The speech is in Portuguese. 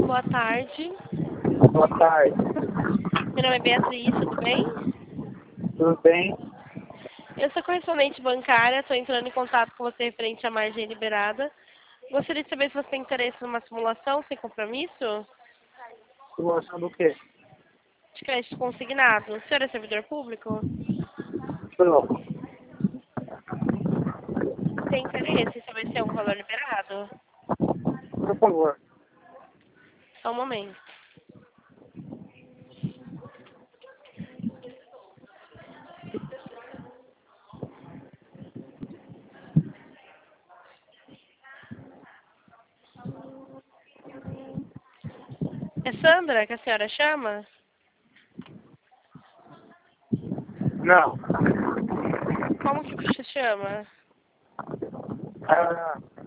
Boa tarde. Boa tarde. Meu nome é Beatriz, tudo bem? Tudo bem? Eu sou correspondente bancária, estou entrando em contato com você referente à margem liberada. Gostaria de saber se você tem interesse numa simulação sem compromisso Simulação do quê? de crédito consignado. O senhor é servidor público? Não. Tem interesse em saber se é um valor liberado? Por favor. Só um momento. É Sandra que a senhora chama? Não. Como que você chama? Ah,